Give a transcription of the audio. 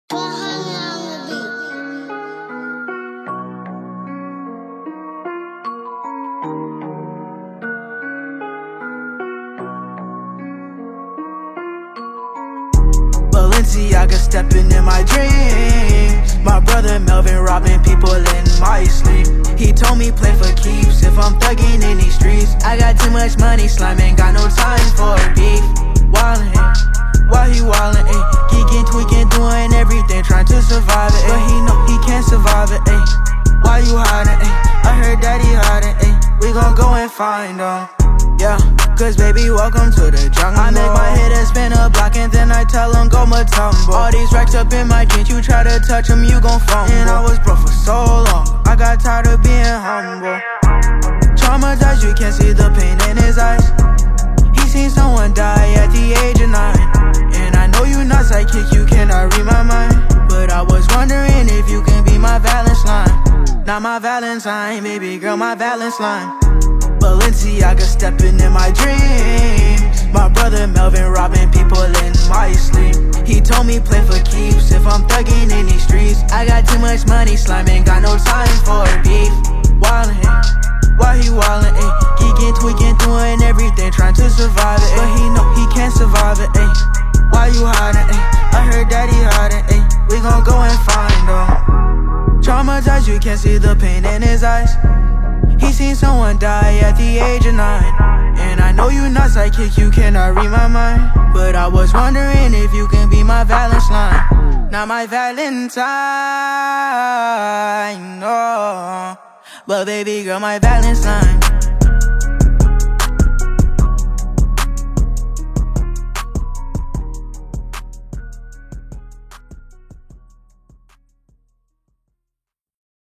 Balenciaga stepping in my dreams. My brother Melvin robbing people in my sleep. He told me play for keeps if I'm thugging in these streets. I got too much money, slime, ain't got no time for beef. Wildin', why he wildin', ayy. Geeking, tweaking, doing everything, trying to survive it, but he know he can't survive it, ayy. Why you hiding, ayy? I heard daddy hiding, ayy. We gon' go and find him, yeah. Cause baby, welcome to the jungle. I make my hitter spin a block and then I tell him go Matumbo. All these racks up in my jeans, you try to touch them, you gon' fumble. And I was broke for so long, I got tired of being humble. Traumatized, you can't see the pain in his eyes. He seen someone die at the age of 9. And I know you not psychic, you cannot read my mind. But I was wondering if you can be my Valence line. Not my Valentine, baby girl, my Valence line. Balenciaga stepping in my dreams. My brother Melvin robbing people in my sleep. He told me play for keeps if I'm thugging in these streets. I got too much money, slime, ain't got no time for beef. Wildin', why he wildin', ayy. Geeking, tweaking, doing everything, trying to survive it, but he know he can't survive it, ayy. Why you hiding, ayy? I heard daddy hiding, ayy. We gon' go and find him. Traumatized, you can't see the pain in his eyes. He seen someone die at the age of 9. And I know you not psychic, you cannot read my mind. But I was wondering if you can be my Valence line. Not my Valentine, no. But baby girl, my Valence line.